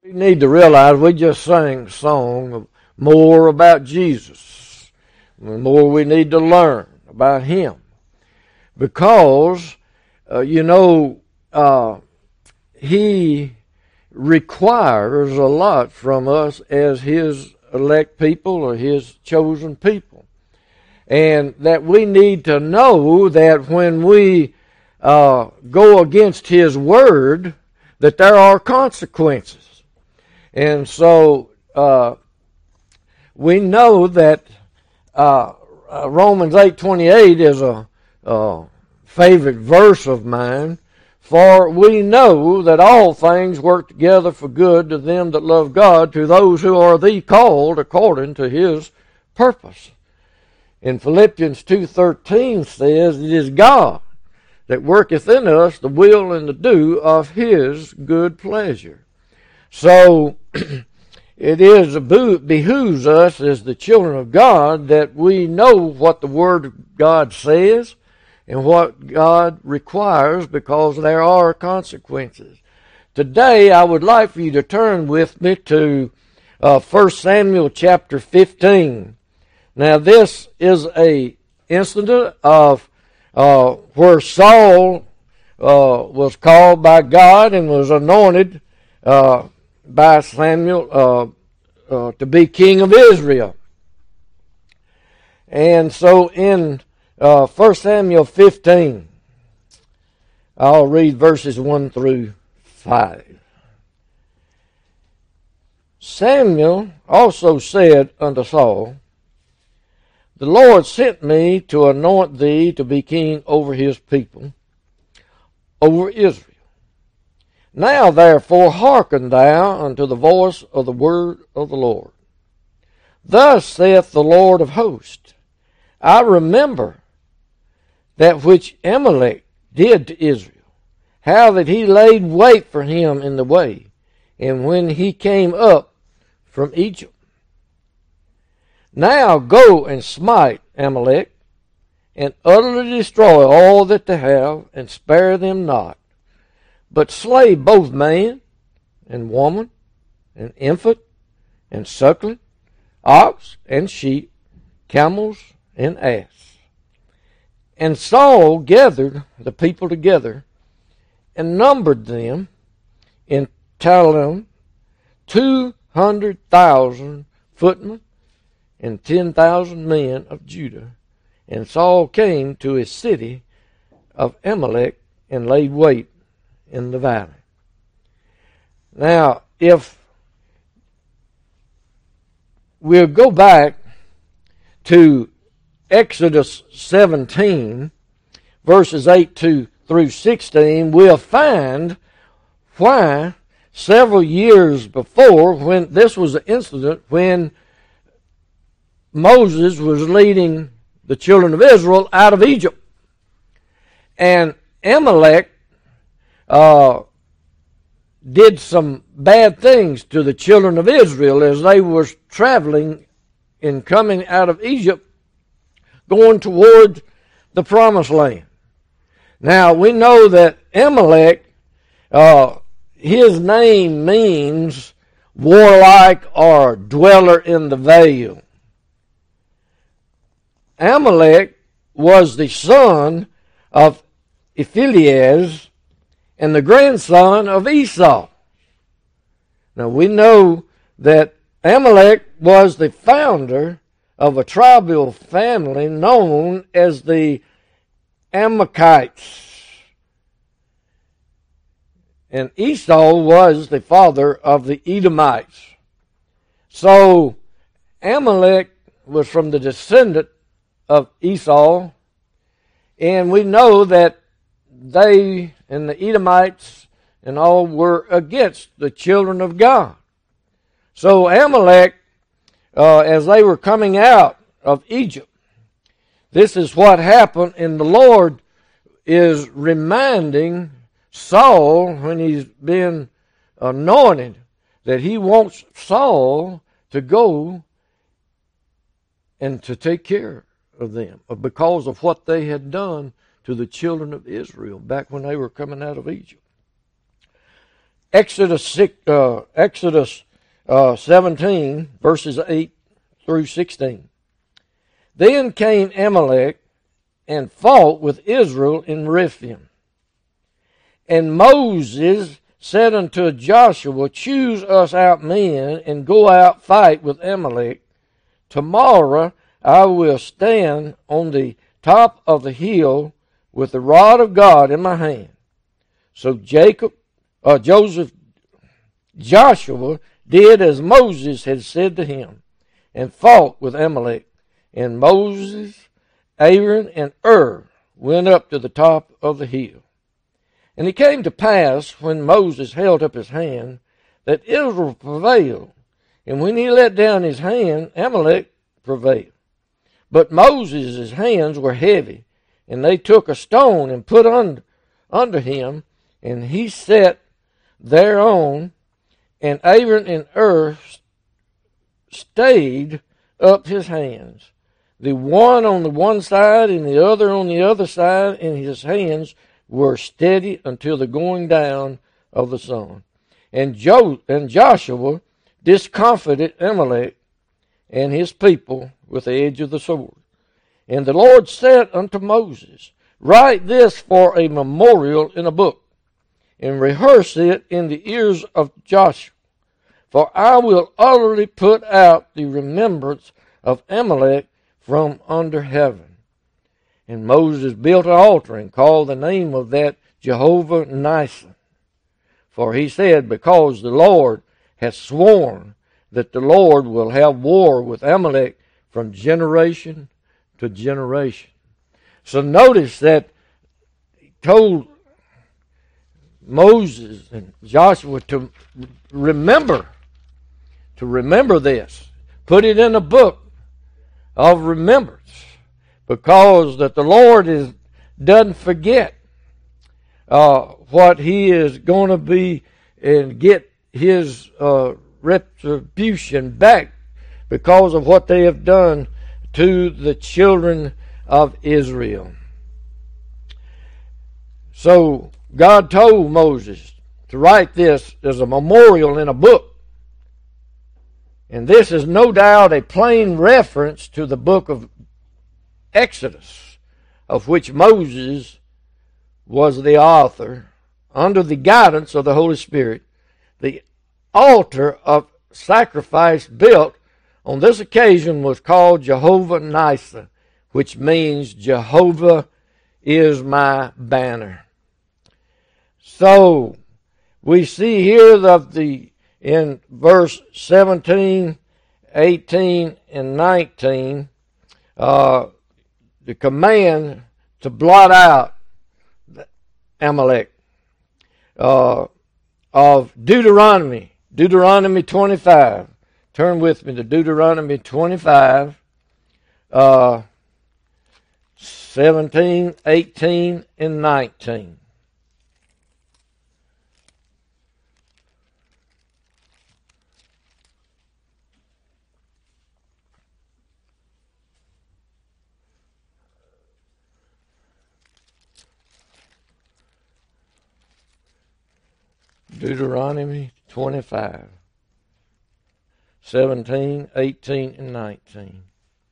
We need to realize we just sang a song more about Jesus. The more we need to learn about Him. Because, He requires a lot from us as His elect people or His chosen people. And that we need to know that when we go against His Word, that there are consequences. And so we know that Romans 8:28 is a favorite verse of mine. For we know that all things work together for good to them that love God, to those who are the called according to His purpose. In Philippians 2:13 says, it is God that worketh in us the will and the do of His good pleasure. So it behooves us as the children of God that we know what the Word of God says and what God requires, because there are consequences. Today I would like for you to turn with me to 1 Samuel chapter 15. Now this is an incident of where Saul was called by God and was anointed by Samuel to be king of Israel. And so in 1 Samuel 15, I'll read verses 1 through 5. Samuel also said unto Saul, the Lord sent me to anoint thee to be king over His people, over Israel. Now therefore hearken thou unto the voice of the word of the Lord. Thus saith the Lord of hosts, I remember that which Amalek did to Israel, how that he laid wait for him in the way, and when he came up from Egypt. Now go and smite Amalek, and utterly destroy all that they have, and spare them not. But slay both man and woman, and infant and suckling, ox and sheep, camels and ass. And Saul gathered the people together and numbered them in Telaim 200,000 footmen and 10,000 men of Judah. And Saul came to his city of Amalek and laid wait in the valley. Now, if we'll go back to Exodus 17, verses 8 through 16, we'll find why several years before, when this was an incident when Moses was leading the children of Israel out of Egypt. And Amalek did some bad things to the children of Israel as they were traveling and coming out of Egypt, going toward the promised land. Now, we know that Amalek, his name means warlike or dweller in the vale. Amalek was the son of Ephialtes and the grandson of Esau. Now we know that Amalek was the founder of a tribal family known as the Amalekites. And Esau was the father of the Edomites. So Amalek was from the descendant of Esau, and we know that they and the Edomites and all were against the children of God. So Amalek, as they were coming out of Egypt, this is what happened, and the Lord is reminding Saul, when he's been anointed, that he wants Saul to go and to take care of them because of what they had done to the children of Israel back when they were coming out of Egypt. Exodus 17, verses 8 through 16. Then came Amalek and fought with Israel in Rephaim. And Moses said unto Joshua, Choose us out men, and go out fight with Amalek. Tomorrow I will stand on the top of the hill with the rod of God in my hand. So Joshua did as Moses had said to him, and fought with Amalek. And Moses, Aaron, and went up to the top of the hill. And it came to pass, when Moses held up his hand, that Israel prevailed. And when he let down his hand, Amalek prevailed. But Moses' hands were heavy, and they took a stone and put under him, and he sat thereon, and Aaron and stayed up his hands, the one on the one side and the other on the other side, and his hands were steady until the going down of the sun. And Joshua discomfited Amalek and his people with the edge of the sword. And the Lord said unto Moses, Write this for a memorial in a book, and rehearse it in the ears of Joshua. For I will utterly put out the remembrance of Amalek from under heaven. And Moses built an altar and called the name of that Jehovah Nissi. For he said, Because the Lord hath sworn that the Lord will have war with Amalek from generation to generation. So notice that he told Moses and Joshua to remember this. Put it in a book of remembrance, because that the Lord doesn't forget what he is going to be and get his retribution back because of what they have done to the children of Israel. So God told Moses to write this as a memorial in a book. And this is no doubt a plain reference to the book of Exodus, of which Moses was the author, under the guidance of the Holy Spirit. The altar of sacrifice built on this occasion was called Jehovah Nissi, which means Jehovah is my banner. So we see here in verse 17, 18, and 19, the command to blot out Amalek of Deuteronomy 25. Turn with me to Deuteronomy 25, 17, 18, and 19. Deuteronomy 25, 17, 18, and 19.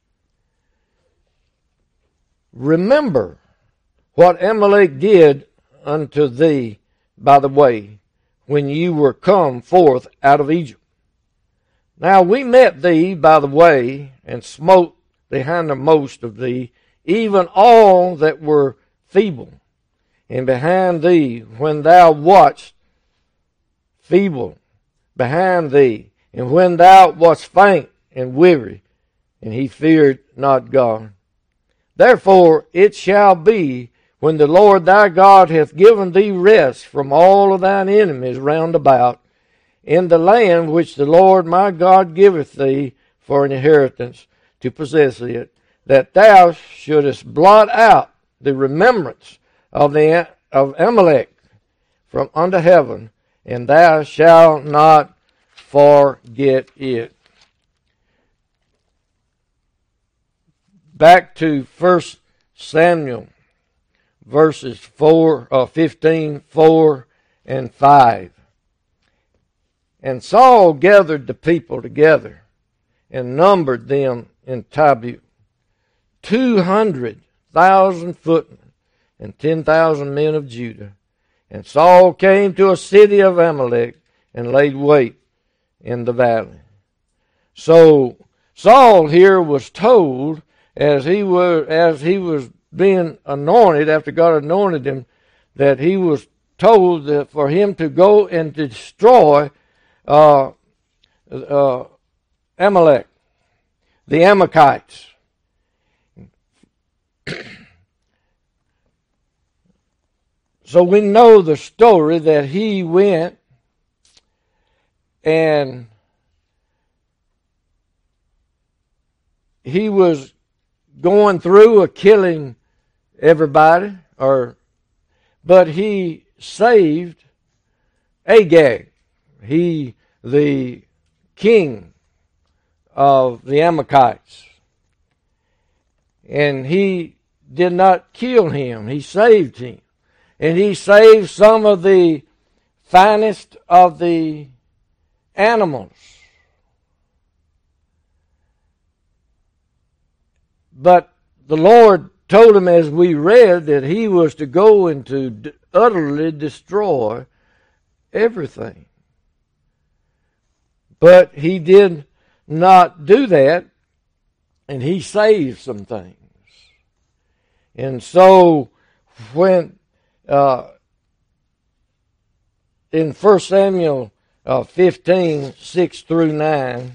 Remember what Amalek did unto thee by the way, when you were come forth out of Egypt. Now we met thee by the way, and smote the hindermost of thee, even all that were feeble. And behind thee, when thou wast feeble behind thee, and when thou wast faint and weary, and he feared not God. Therefore it shall be, when the Lord thy God hath given thee rest from all of thine enemies round about, in the land which the Lord my God giveth thee for an inheritance to possess it, that thou shouldest blot out the remembrance of Amalek from under heaven, and thou shalt not forget it. Back to 1 Samuel, verses 15, 4, and 5. And Saul gathered the people together and numbered them in Gibeah, 200,000 footmen and 10,000 men of Judah. And Saul came to a city of Amalek and laid wait in the valley. So Saul here was told, as he was being anointed, after God anointed him, that he was told that for him to go and destroy Amalek, the Amalekites. So we know the story that he went and he was going through killing everybody, but he saved Agag, the king of the Amalekites. And he did not kill him, he saved him. And he saved some of the finest of the animals. But the Lord told him, as we read, that he was to go and to utterly destroy everything. But he did not do that, and he saved some things. And so when in 1 Samuel 15, 6 through 9,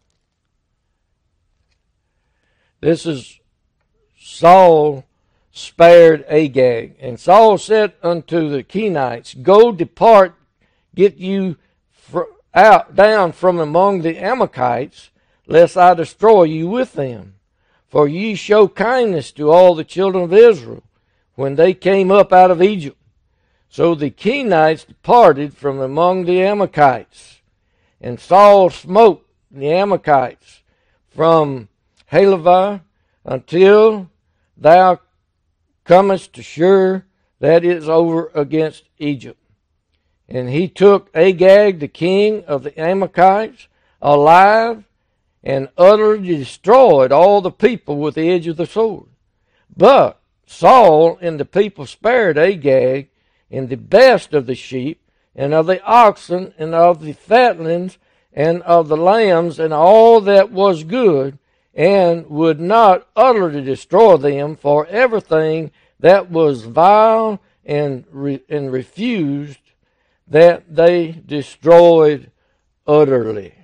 this is Saul spared Agag. And Saul said unto the Kenites, Go, depart, get you down from among the Amalekites, lest I destroy you with them. For ye show kindness to all the children of Israel, when they came up out of Egypt. So the Kenites departed from among the Amalekites. And Saul smote the Amalekites from Halavah until thou comest to Shur, that is over against Egypt. And he took Agag, the king of the Amalekites, alive, and utterly destroyed all the people with the edge of the sword. But Saul and the people spared Agag and the best of the sheep, and of the oxen, and of the fatlings, and of the lambs, and all that was good, and would not utterly destroy them, for everything that was vile and refused, that they destroyed utterly.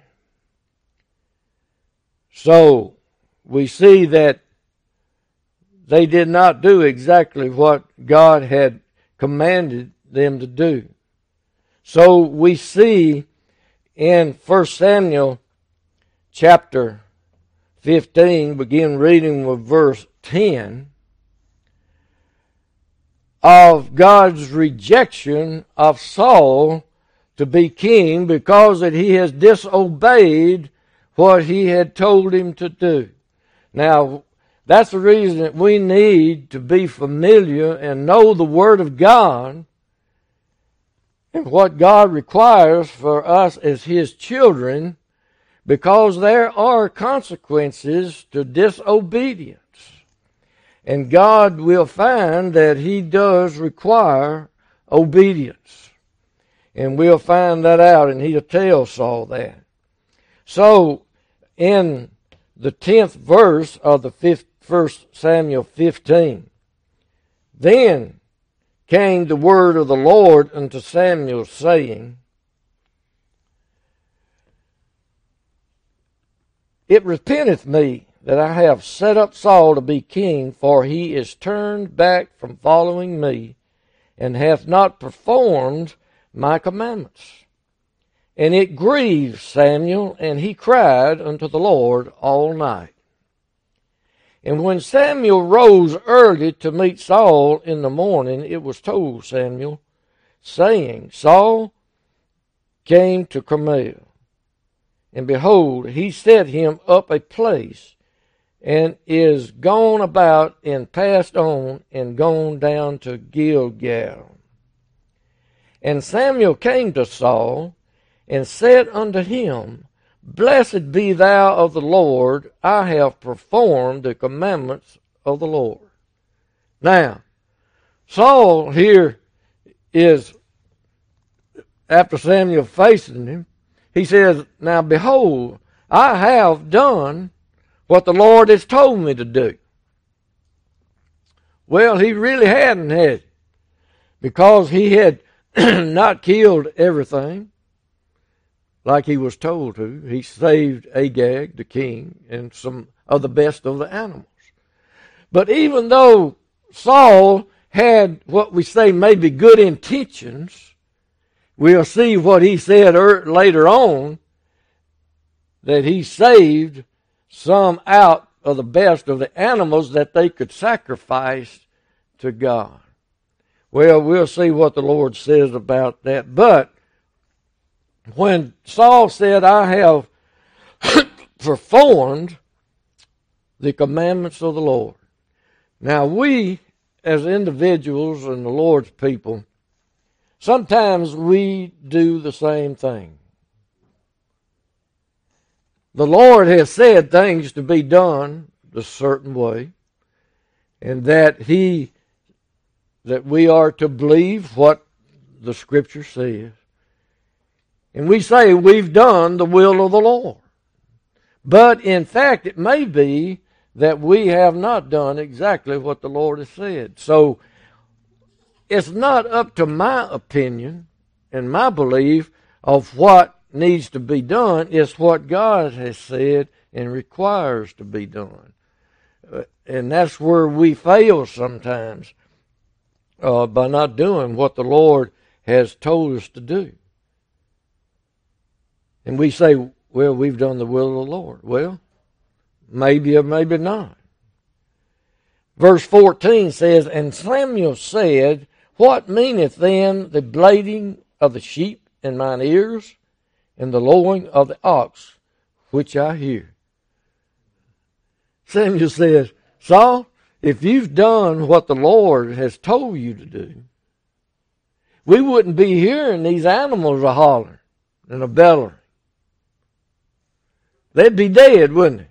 So we see that they did not do exactly what God had commanded them to do. So we see in 1 Samuel chapter 15, begin reading with verse 10, of God's rejection of Saul to be king because that he has disobeyed what he had told him to do. Now, that's the reason that we need to be familiar and know the Word of God and what God requires for us as His children, because there are consequences to disobedience. And God will find that He does require obedience. And we'll find that out, and He'll tell Saul that. So, in the 10th verse of the 1 Samuel 15, then came the word of the Lord unto Samuel, saying, It repenteth me that I have set up Saul to be king, for he is turned back from following me, and hath not performed my commandments. And it grieved Samuel, and he cried unto the Lord all night. And when Samuel rose early to meet Saul in the morning, it was told Samuel, saying, Saul came to Carmel. And behold, he set him up a place, and is gone about, and passed on, and gone down to Gilgal. And Samuel came to Saul, and said unto him, Blessed be thou of the Lord, I have performed the commandments of the Lord. Now, Saul here is, after Samuel facing him, he says, Now behold, I have done what the Lord has told me to do. Well, he really hadn't had it, because he had not killed everything like he was told to. He saved Agag, the king, and some of the best of the animals. But even though Saul had what we say maybe good intentions, we'll see what he said later on, that he saved some out of the best of the animals that they could sacrifice to God. Well, we'll see what the Lord says about that. But when Saul said, I have performed the commandments of the Lord. Now we, as individuals and the Lord's people, sometimes we do the same thing. The Lord has said things to be done a certain way, and that we are to believe what the Scripture says. And we say we've done the will of the Lord. But in fact, it may be that we have not done exactly what the Lord has said. So it's not up to my opinion and my belief of what needs to be done. It's what God has said and requires to be done. And that's where we fail sometimes, by not doing what the Lord has told us to do. And we say, well, we've done the will of the Lord. Well, maybe or maybe not. Verse 14 says, And Samuel said, What meaneth then the bleating of the sheep in mine ears, and the lowing of the ox which I hear? Samuel says, Saul, if you've done what the Lord has told you to do, we wouldn't be hearing these animals a hollering and a bellowing. They'd be dead, wouldn't they?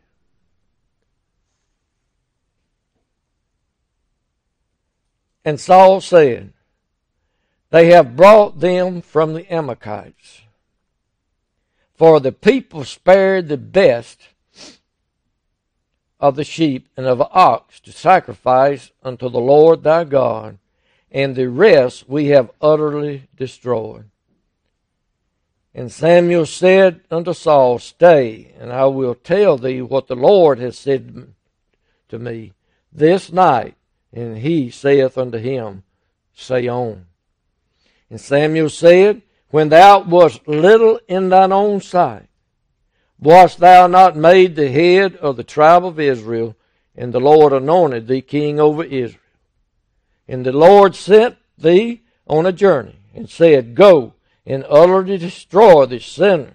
And Saul said, They have brought them from the Amalekites. For the people spared the best of the sheep and of the ox to sacrifice unto the Lord thy God, and the rest we have utterly destroyed. And Samuel said unto Saul, Stay, and I will tell thee what the Lord has said to me this night. And he saith unto him, Say on. And Samuel said, When thou wast little in thine own sight, wast thou not made the head of the tribe of Israel, and the Lord anointed thee king over Israel? And the Lord sent thee on a journey, and said, Go and utterly destroy the sinners,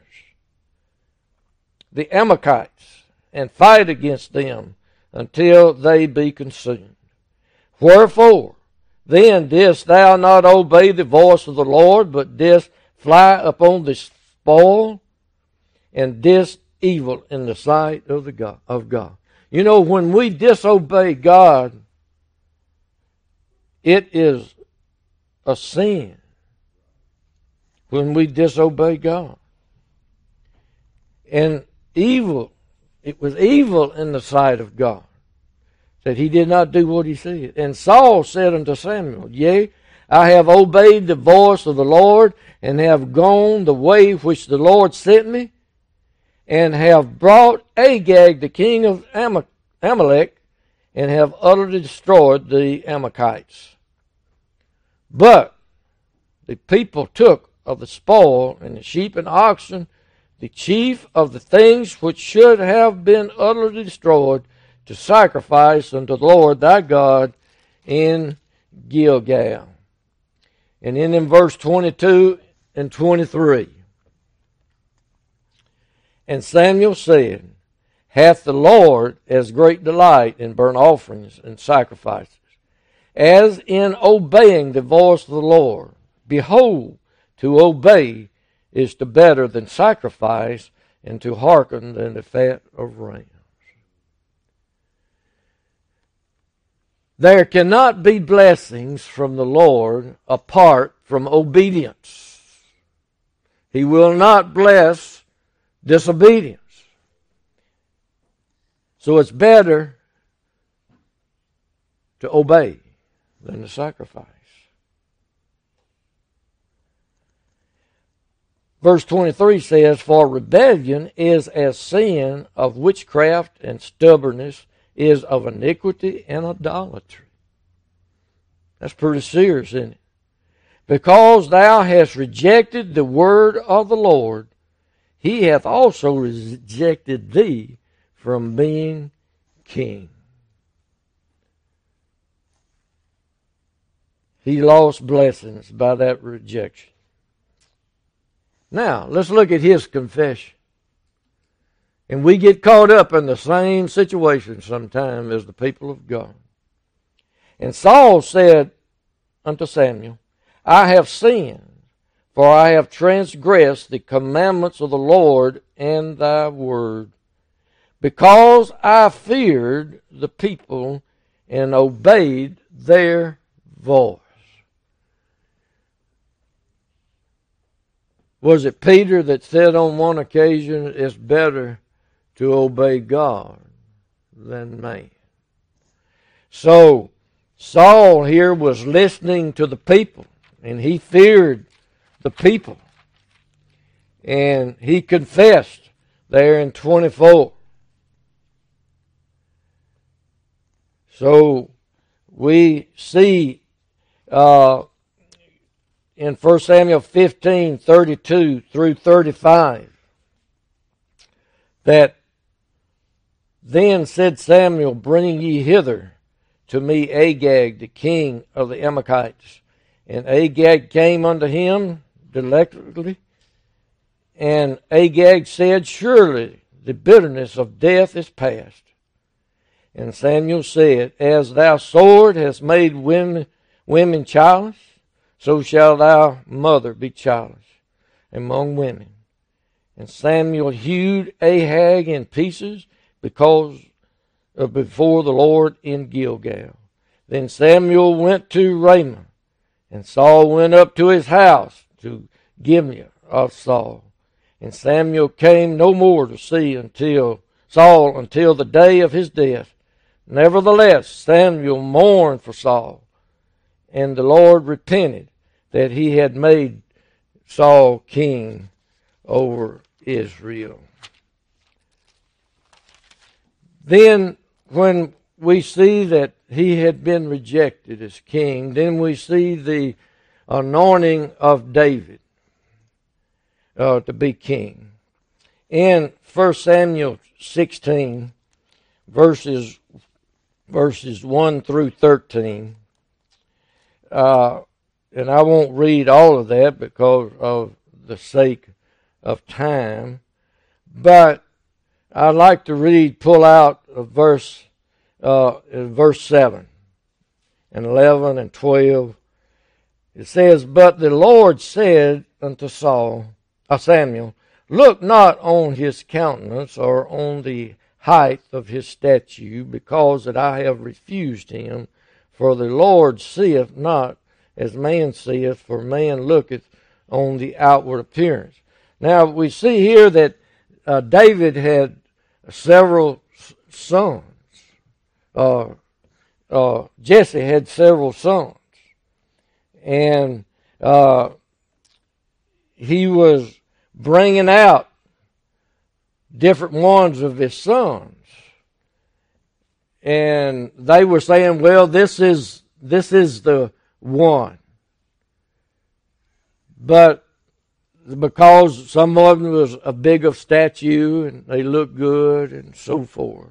the Amalekites, and fight against them until they be consumed. Wherefore, then didst thou not obey the voice of the Lord, but didst fly upon the spoil, and didst evil in the sight of God. You know, when we disobey God, it is a sin. When we disobey God. And evil, it was evil in the sight of God, that he did not do what he said. And Saul said unto Samuel, Yea, I have obeyed the voice of the Lord, and have gone the way which the Lord sent me, and have brought Agag the king of Amalek, and have utterly destroyed the Amalekites. But the people took of the spoil, and the sheep and oxen, the chief of the things which should have been utterly destroyed, to sacrifice unto the Lord thy God in Gilgal. And then in verse 22 and 23, And Samuel said, Hath the Lord as great delight in burnt offerings and sacrifices, as in obeying the voice of the Lord? Behold, to obey is to better than sacrifice, and to hearken than the fat of rams. There cannot be blessings from the Lord apart from obedience. He will not bless disobedience. So it's better to obey than to sacrifice. Verse 23 says, "For rebellion is as sin of witchcraft, and stubbornness is of iniquity and idolatry." That's pretty serious, isn't it? "Because thou hast rejected the word of the Lord, he hath also rejected thee from being king." He lost blessings by that rejection. Now, let's look at his confession. And we get caught up in the same situation sometimes as the people of God. "And Saul said unto Samuel, I have sinned, for I have transgressed the commandments of the Lord and thy word, because I feared the people and obeyed their voice." Was it Peter that said on one occasion, "It's better to obey God than man"? So Saul here was listening to the people, and he feared the people. And he confessed there in 24. So we see in 1 Samuel 15:32 through 35 that, "Then said Samuel, Bring ye hither to me Agag, the king of the Amalekites. And Agag came unto him delectably. And Agag said, Surely the bitterness of death is past. And Samuel said, As thou sword hast made women childless, so shall thy mother be childless among women. And Samuel hewed Agag in pieces before the Lord in Gilgal. Then Samuel went to Ramah, and Saul went up to his house to Gibeah of Saul. And Samuel came no more to see Saul until the day of his death. Nevertheless, Samuel mourned for Saul, and the Lord repented that he had made Saul king over Israel. Then, when we see that he had been rejected as king, then we see the anointing of David to be king. In 1 Samuel 16, verses 1 through 13, and I won't read all of that because of the sake of time, but I'd like to pull out a verse 7 and 11 and 12. It says, But the Lord said unto Samuel, Look not on his countenance or on the height of his stature, because that I have refused him. For the Lord seeth not as man seeth, for man looketh on the outward appearance. Now we see here that David had several sons. Jesse had several sons. And he was bringing out different ones of his sons. And they were saying, well, this is the one. But because some of them was a big of stature and they looked good and so forth.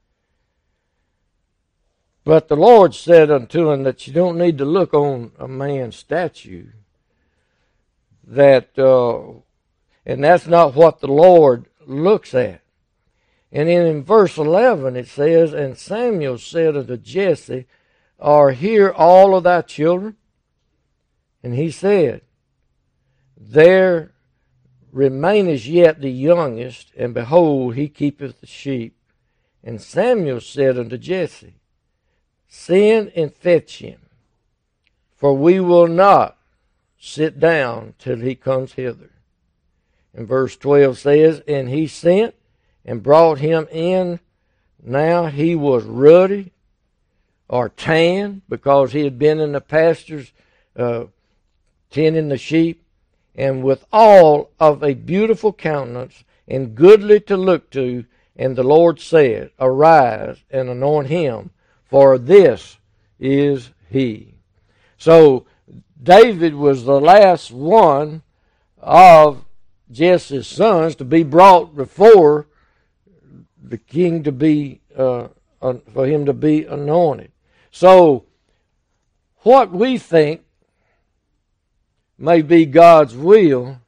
But the Lord said unto him that you don't need to look on a man's stature. And that's not what the Lord looks at. And then in verse 11 it says, And Samuel said unto Jesse, Are here all of thy children? And he said, There remaineth yet the youngest, and behold, he keepeth the sheep. And Samuel said unto Jesse, Send and fetch him, for we will not sit down till he comes hither. And verse 12 says, And he sent and brought him in. Now he was ruddy or tan, because he had been in the pastures tending the sheep, and with all of a beautiful countenance, and goodly to look to. And the Lord said, Arise and anoint him, for this is he. So David was the last one of Jesse's sons to be brought before the king, to be for him to be anointed. So what we think may be God's will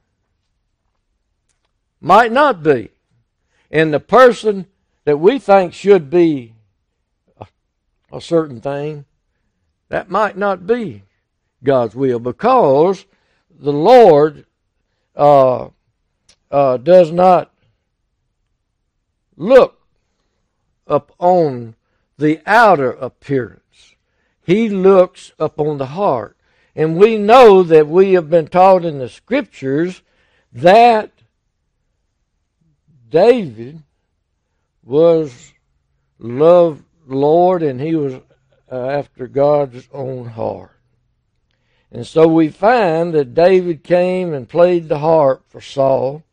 might not be. And the person that we think should be a certain thing, that might not be God's will, because the Lord does not look upon the outer appearance. He looks upon the heart. And we know that we have been taught in the Scriptures that David loved the Lord, and he was after God's own heart. And so we find that David came and played the harp for Saul.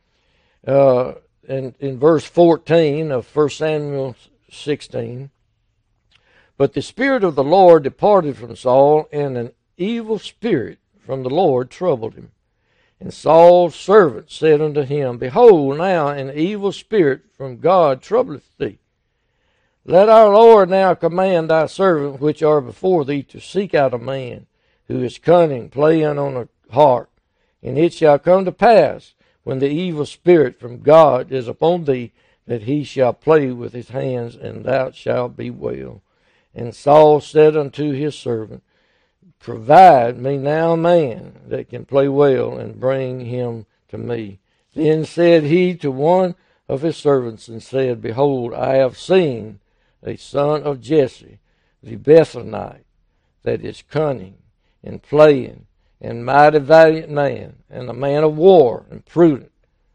In verse 14 of 1 Samuel 16, But the Spirit of the Lord departed from Saul, and an evil spirit from the Lord troubled him. And Saul's servant said unto him, Behold, now an evil spirit from God troubleth thee. Let our Lord now command thy servant which are before thee to seek out a man who is cunning, playing on a harp. And it shall come to pass, when the evil spirit from God is upon thee, that he shall play with his hands, and thou shalt be well. And Saul said unto his servant, Provide me now a man that can play well, and bring him to me. Then said he to one of his servants, and said, Behold, I have seen a son of Jesse, the Bethlehemite, that is cunning, and playing, and mighty valiant man, and a man of war, and prudent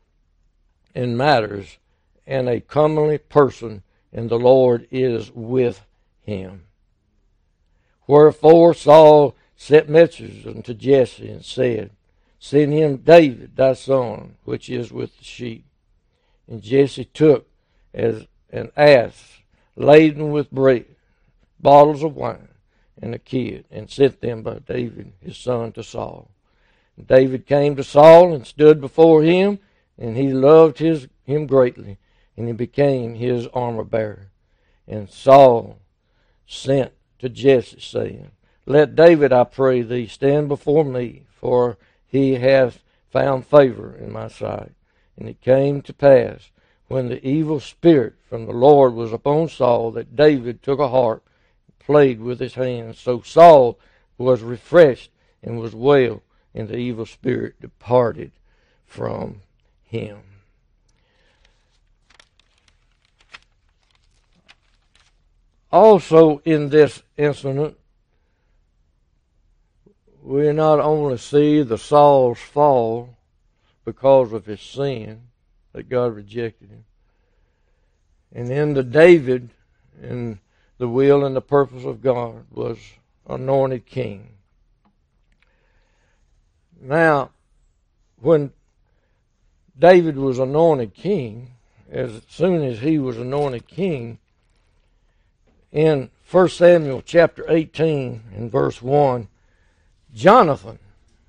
in matters, and a comely person, and the Lord is with him. Wherefore Saul sent messengers unto Jesse, and said, Send him David thy son, which is with the sheep. And Jesse took as an ass laden with bread, bottles of wine, and a kid, and sent them by David his son to Saul. And David came to Saul and stood before him, and he loved him greatly, and he became his armor bearer. And Saul sent to Jesse, saying, Let David, I pray thee, stand before me, for he hath found favor in my sight. And it came to pass, when the evil spirit from the Lord was upon Saul, that David took a harp and played with his hands. So Saul was refreshed and was well, and the evil spirit departed from him. Also in this incident, we not only see the Saul's fall because of his sin, that God rejected him, and then the David, in the will and the purpose of God, was anointed king. Now, when David was anointed king, as soon as he was anointed king, in 1 Samuel chapter 18 and verse 1, Jonathan,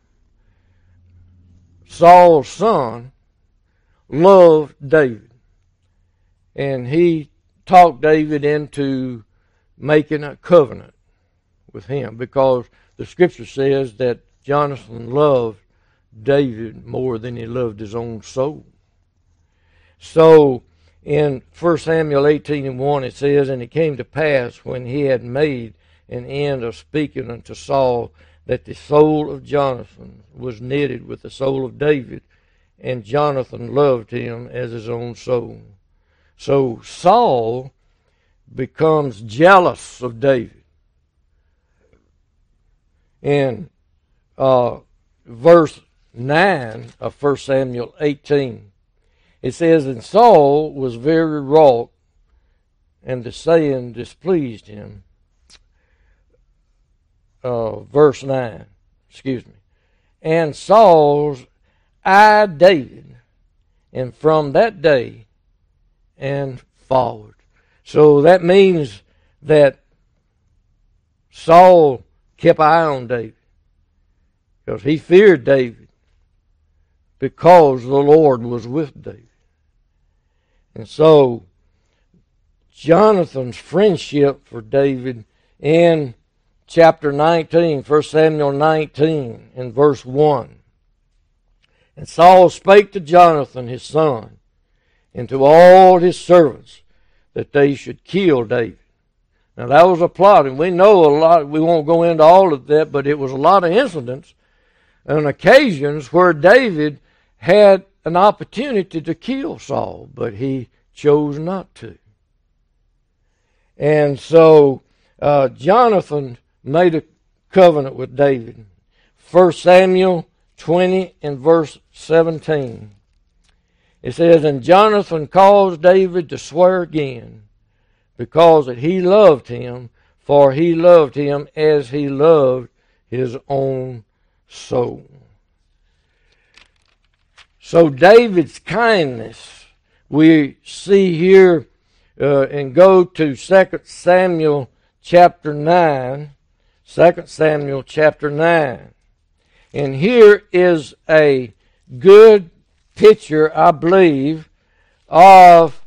Saul's son, loved David. And he talked David into making a covenant with him, because the scripture says that Jonathan loved David more than he loved his own soul. So in 1 Samuel 18 and 1 it says, And it came to pass, when he had made an end of speaking unto Saul, that the soul of Jonathan was knitted with the soul of David, and Jonathan loved him as his own soul. So Saul becomes jealous of David. In verse 9 of 1 Samuel 18, it says, And Saul was very wroth, and the saying displeased him. Verse 9, And Saul's eyed David, and from that day and forward. So that means that Saul kept eye on David, because he feared David, because the Lord was with David. And so Jonathan's friendship for David in chapter 19, 1 Samuel 19, in verse 1. And Saul spake to Jonathan his son, and to all his servants, that they should kill David. Now that was a plot, and we know a lot, we won't go into all of that, but it was a lot of incidents and occasions where David had an opportunity to kill Saul, but he chose not to. And so Jonathan made a covenant with David. 1 Samuel 20 and verse 17. It says, And Jonathan caused David to swear again, because that he loved him, for he loved him as he loved his own soul. So David's kindness, we see here, and go to 2 Samuel chapter 9. 2 Samuel chapter 9. And here is a good picture, I believe, of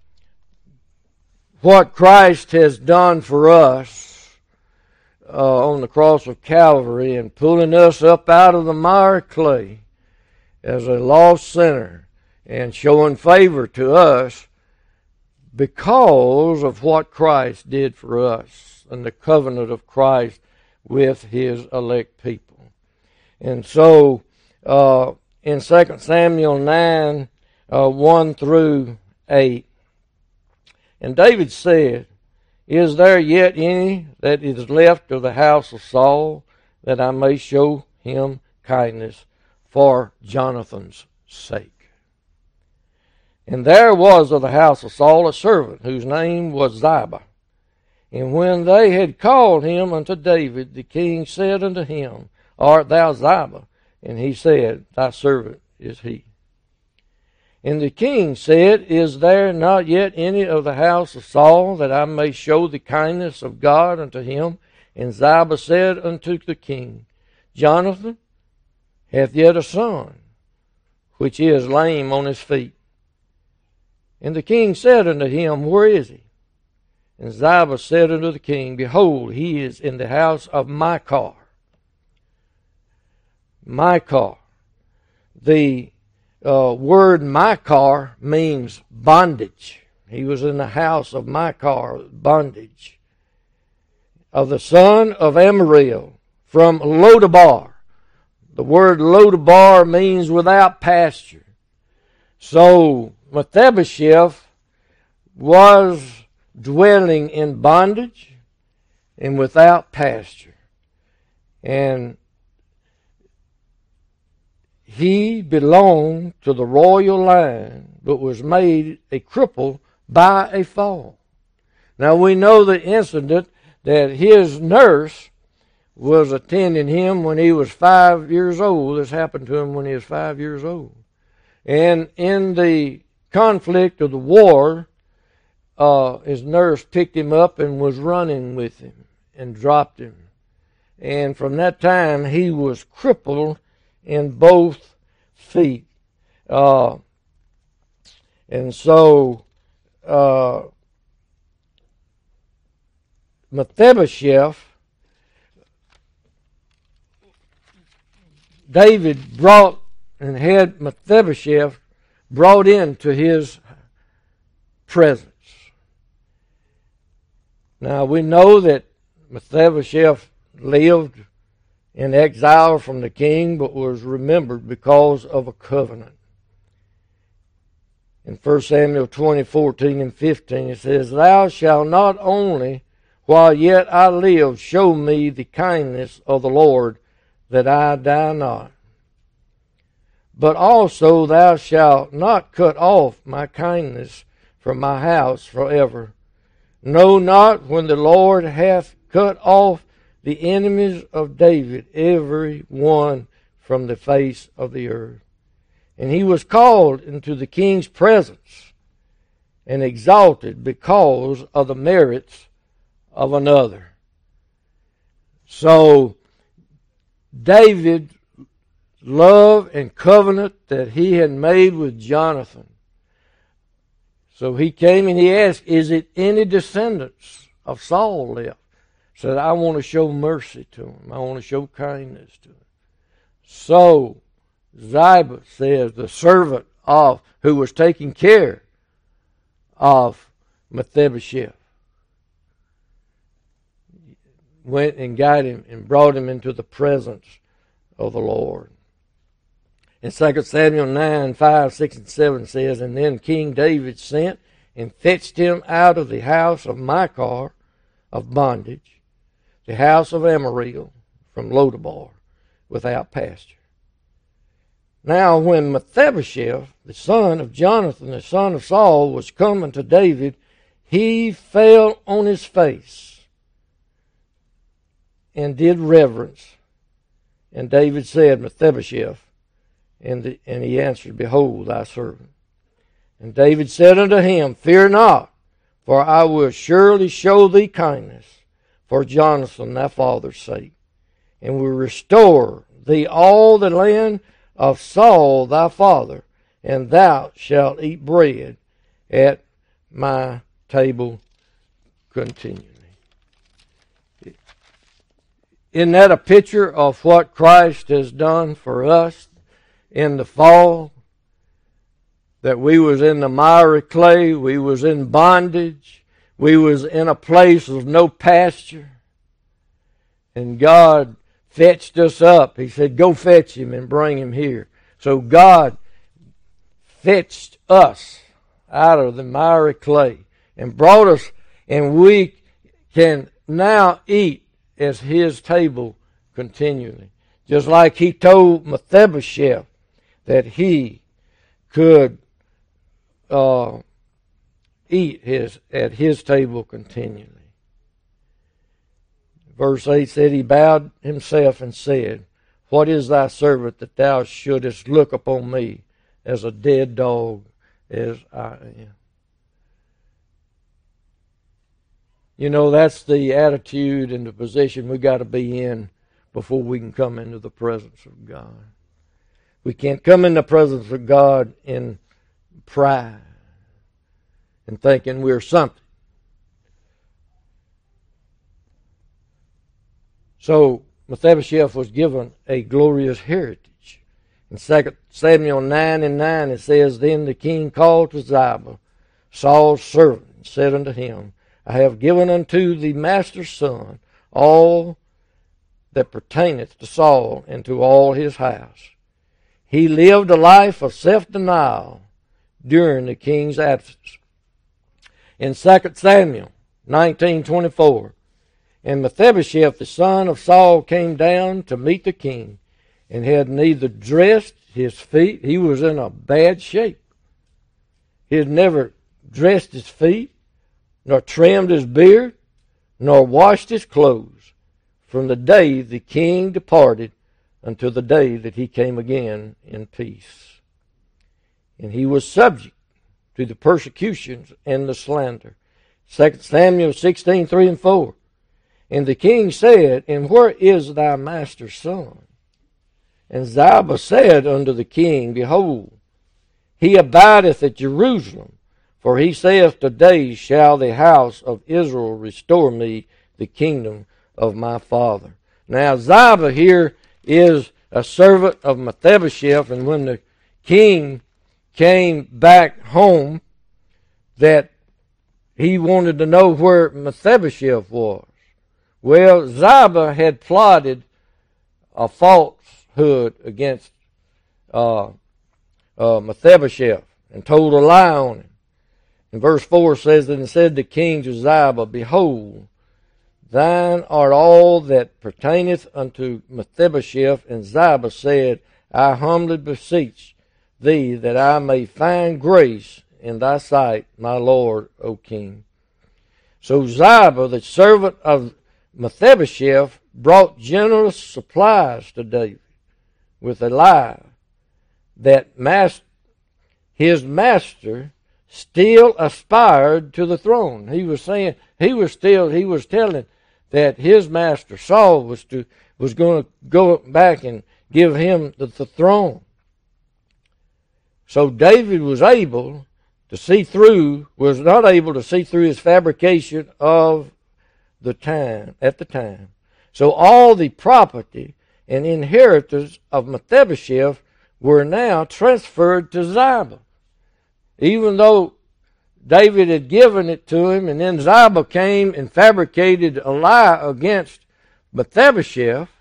what Christ has done for us on the cross of Calvary, and pulling us up out of the mire clay as a lost sinner, and showing favor to us because of what Christ did for us and the covenant of Christ with his elect people. And so in 2 Samuel 9, 1 through 8, And David said, Is there yet any that is left of the house of Saul, that I may show him kindness for Jonathan's sake? And there was of the house of Saul a servant, whose name was Ziba. And when they had called him unto David, the king said unto him, Art thou Ziba? And he said, Thy servant is he. And the king said, Is there not yet any of the house of Saul, that I may show the kindness of God unto him? And Ziba said unto the king, Jonathan hath yet a son, which is lame on his feet. And the king said unto him, Where is he? And Ziba said unto the king, Behold, he is in the house of Machir. Machir. The word Machir means bondage. He was in the house of Machir, bondage. Of the son of Amariel, from Lodabar. The word Lodabar means without pasture. So Mephibosheth was dwelling in bondage and without pasture. And he belonged to the royal line, but was made a cripple by a fall. Now we know the incident that his nurse was attending him when he was 5 years old. This happened to him when he was 5 years old. And in the conflict of the war, his nurse picked him up and was running with him and dropped him. And from that time, he was crippled in both feet. And so Mephibosheth, David brought and had Mephibosheth brought into his presence. Now we know that Mephibosheth lived in exile from the king, but was remembered because of a covenant. In 1 Samuel 20:14 and 15, it says, Thou shalt not only, while yet I live, show me the kindness of the Lord, that I die not. But also thou shalt not cut off my kindness from my house forever. Know not when the Lord hath cut off the enemies of David, every one from the face of the earth. And he was called into the king's presence and exalted because of the merits of another. So David's love and covenant that he had made with Jonathan. So he came and he asked, is it any descendants of Saul left? Said, I want to show mercy to him. I want to show kindness to him. So Ziba says, the servant of who was taking care of Mephibosheth, went and got him and brought him into the presence of the Lord. In 2 Samuel 9:5, 6, and 7 says, And then King David sent and fetched him out of the house of Machir of bondage, the house of Amariel from Lodabar, without pasture. Now when Mephibosheth, the son of Jonathan, the son of Saul, was coming to David, he fell on his face and did reverence. And David said, Mephibosheth, and he answered, Behold, thy servant. And David said unto him, Fear not, for I will surely show thee kindness for Jonathan thy father's sake, and will restore thee all the land of Saul thy father, and thou shalt eat bread at my table continually. Isn't that a picture of what Christ has done for us in the fall? That we was in the miry clay, we was in bondage, we was in a place of no pasture, and God fetched us up. He said, go fetch him and bring him here. So God fetched us out of the miry clay and brought us, and we can now eat at his table continually. Just like he told Mephibosheth that he could eat at his table continually. Verse 8 said, He bowed himself and said, What is thy servant that thou shouldest look upon me as a dead dog as I am? You know, that's the attitude and the position we got to be in before we can come into the presence of God. We can't come in the presence of God in pride and thinking we're something. So Mephibosheth was given a glorious heritage. In 2 Samuel 9:9 it says, Then the king called to Ziba, Saul's servant, and said unto him, I have given unto the master's son all that pertaineth to Saul and to all his house. He lived a life of self-denial during the king's absence. In 2 Samuel 19:24, And Mephibosheth the son of Saul came down to meet the king, and had neither dressed his feet, he was in a bad shape. He had never dressed his feet, nor trimmed his beard, nor washed his clothes, from the day the king departed until the day that he came again in peace. And he was subject to the persecutions and the slander. 2 Samuel 16:3 and 4. And the king said, And where is thy master's son? And Ziba said unto the king, Behold, he abideth at Jerusalem, for he saith, Today shall the house of Israel restore me the kingdom of my father. Now Ziba here is a servant of Mephibosheth, and when the king came back home, that he wanted to know where Mephibosheth was. Well, Ziba had plotted a falsehood against Mephibosheth. and told a lie on him. And verse 4 says, And said the king to Ziba, Behold, thine art all that pertaineth unto Mephibosheth. And Ziba said, I humbly beseech thee that I may find grace in thy sight, my lord, O king. So Ziba, the servant of Mephibosheth, brought generous supplies to David with a lie that his master still aspired to the throne. He was telling that his master Saul was going to go back and give him the throne. So David was not able to see through his fabrication of the time at the time. So all the property and inheritance of Mephibosheth were now transferred to Ziba. Even though David had given it to him, and then Ziba came and fabricated a lie against Mephibosheth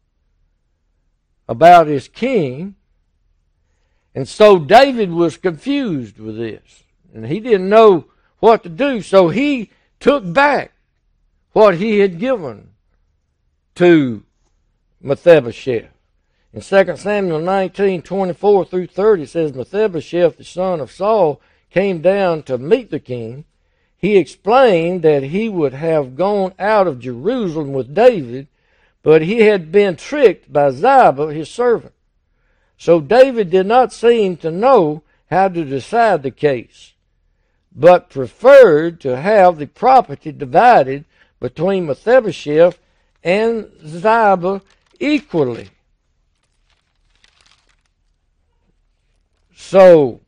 about his king. And so David was confused with this, and he didn't know what to do. So he took back what he had given to Mephibosheth. In 2 Samuel 19:24 through 30, it says, Mephibosheth, the son of Saul, came down to meet the king. He explained that he would have gone out of Jerusalem with David, but he had been tricked by Ziba, his servant. So David did not seem to know how to decide the case, but preferred to have the property divided between Mephibosheth and Ziba equally. So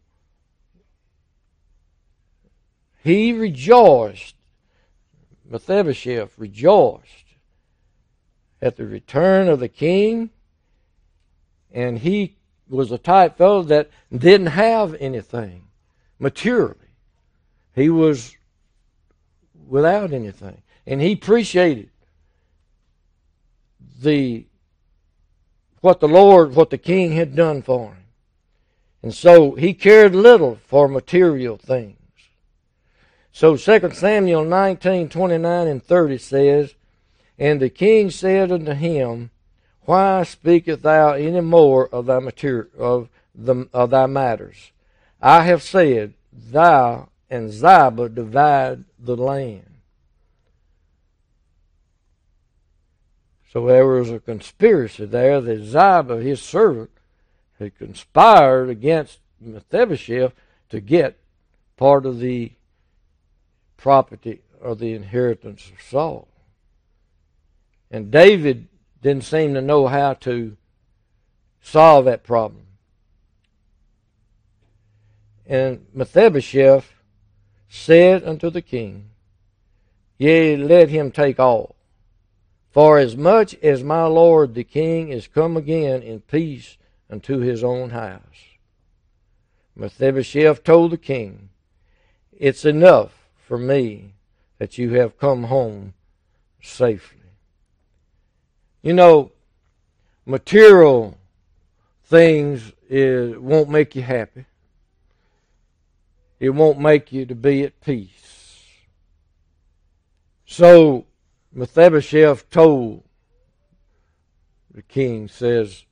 he rejoiced, Mephibosheth rejoiced at the return of the king, and he was a type fellow that didn't have anything materially. He was without anything. And he appreciated what the king had done for him. And so he cared little for material things. So 2 Samuel 19:29 and 30 says, And the king said unto him, Why speakest thou any more of thy matters? I have said, Thou and Ziba divide the land. So there was a conspiracy there that Ziba, his servant, had conspired against Mephibosheth to get part of the property or the inheritance of Saul. And David didn't seem to know how to solve that problem. And Mephibosheth said unto the king, Yea, let him take all. For as much as my lord the king is come again in peace unto his own house. Mephibosheth told the king, It's enough for me that you have come home safely. You know, material things won't make you happy. It won't make you to be at peace. So Mephibosheth told the king, says,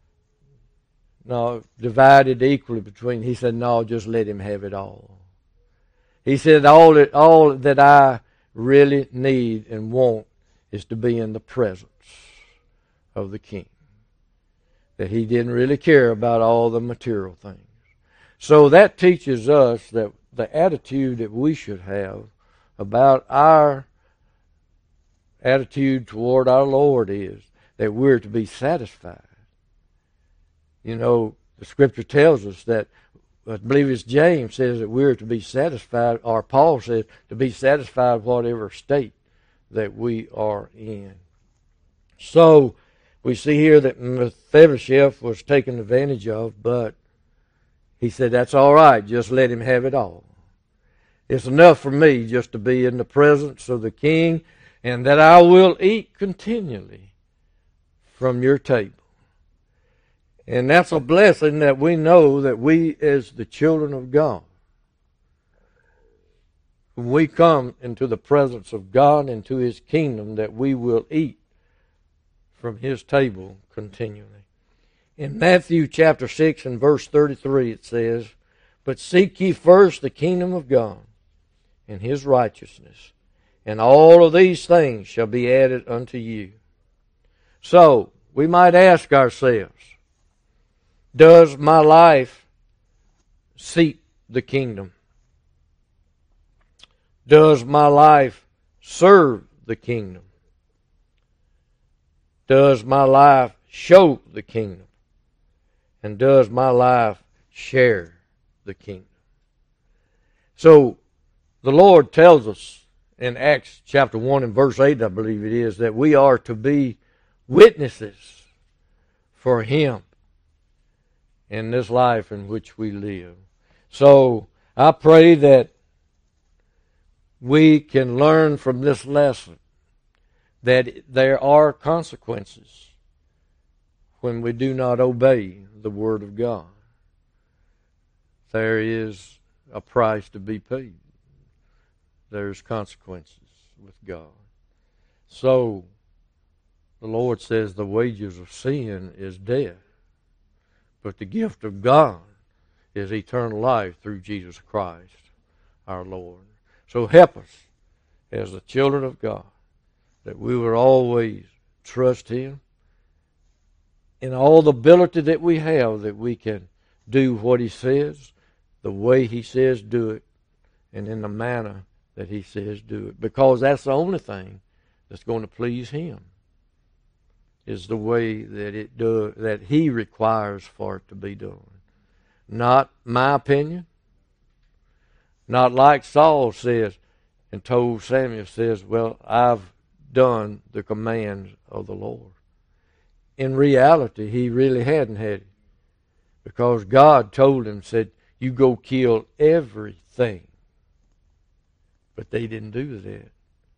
no, divided equally between. He said, no, just let him have it all. He said, all that I really need and want is to be in the presence of the king. That he didn't really care about all the material things. So that teaches us that the attitude that we should have about our attitude toward our Lord is that we're to be satisfied. You know, the scripture tells us that, I believe it's James says that we're to be satisfied, or Paul says to be satisfied whatever state that we are in. So we see here that Mephibosheth was taken advantage of, but he said, that's all right, just let him have it all. It's enough for me just to be in the presence of the king, and that I will eat continually from your table. And that's a blessing that we know that we as the children of God, when we come into the presence of God, into His kingdom, that we will eat from His table continually. In Matthew chapter 6 and verse 33 it says, "But seek ye first the kingdom of God and His righteousness, and all of these things shall be added unto you." So, we might ask ourselves, does my life seek the kingdom? Does my life serve the kingdom? Does my life show the kingdom? And does my life share the kingdom? So, the Lord tells us in Acts chapter 1 and verse 8, I believe it is, that we are to be witnesses for Him in this life in which we live. So, I pray that we can learn from this lesson that there are consequences when we do not obey the Word of God. There is a price to be paid. There's consequences with God. So, the Lord says the wages of sin is death, but the gift of God is eternal life through Jesus Christ, our Lord. So help us as the children of God that we will always trust Him in all the ability that we have, that we can do what He says, the way He says do it, and in the manner that He says do it. Because that's the only thing that's going to please Him, is the way that He requires for it to be done. Not my opinion. Not like Saul says and told Samuel, says, well, I've done the commands of the Lord. In reality, he really hadn't had it. Because God told him, said, you go kill everything. But they didn't do that.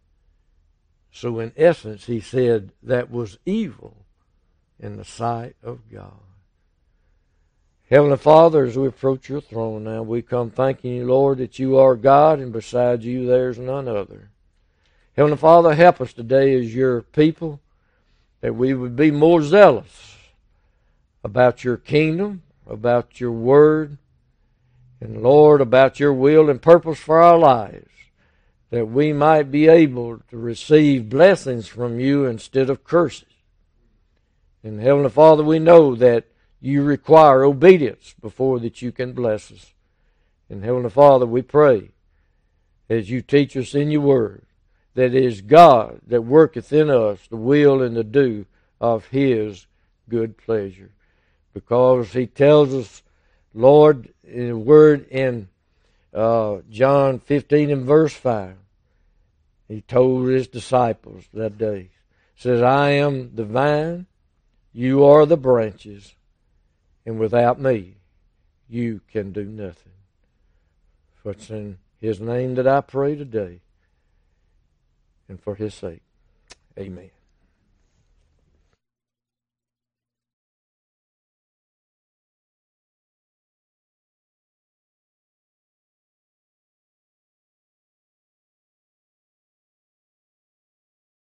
So in essence, he said that was evil in the sight of God. Heavenly Father, as we approach your throne now, we come thanking you, Lord, that you are God, and beside you there's none other. Heavenly Father, help us today as your people, that we would be more zealous about your kingdom, about your word, and Lord, about your will and purpose for our lives, that we might be able to receive blessings from you instead of curses. And Heavenly Father, we know that you require obedience before that you can bless us. And Heavenly Father, we pray, as you teach us in your word, that it is God that worketh in us the will and the do of his good pleasure. Because he tells us, Lord, in the word in John 15 and verse 5, he told his disciples that day, says, I am the vine, you are the branches, and without me, you can do nothing. For it's in his name that I pray today, and for his sake. Amen.